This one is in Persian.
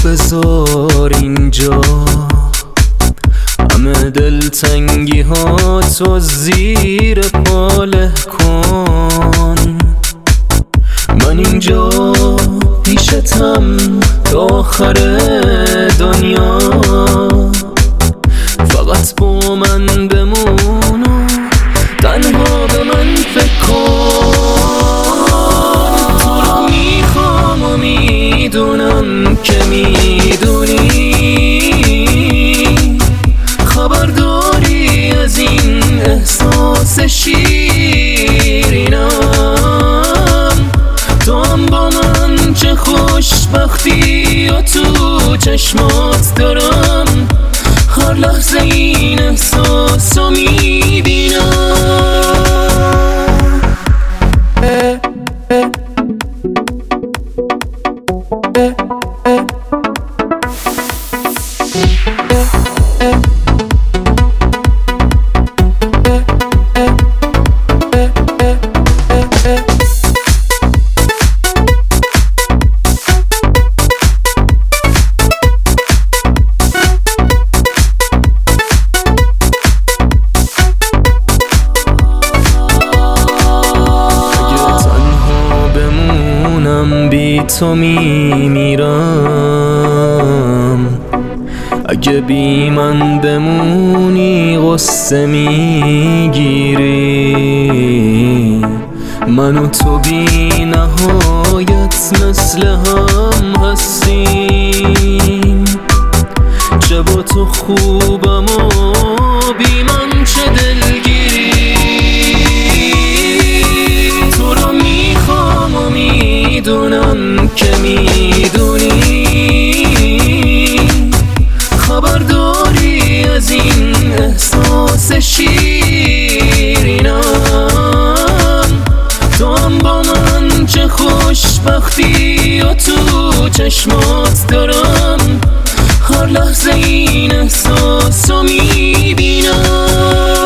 بذار اینجا، همه دلتنگی ها تو زیر پاله کن. من اینجا پیشتم تا آخر دنیا، فقط با من بمون و تنها به من فکر کن. تو رو میخوام و میدونم که میدونی، خبر داری از این احساس شیرینم. تو هم با من چه خوشبختی و تو چشمات دارم، هر لحظه این احساس رو میبینم. بی تو میمیرم، اگه بی من بمونی غصه میگیری. من و تو بی نهایت مثل هم هستیم، چه با تو خوبم و بی من چه دلگیری. تو رو میخوام و میدونم که میدونی، خبر داری از این احساس شیرینم. تو هم با من چه خوشبختی و تو چشمات دارم، هر لحظه این احساس رو میبینم.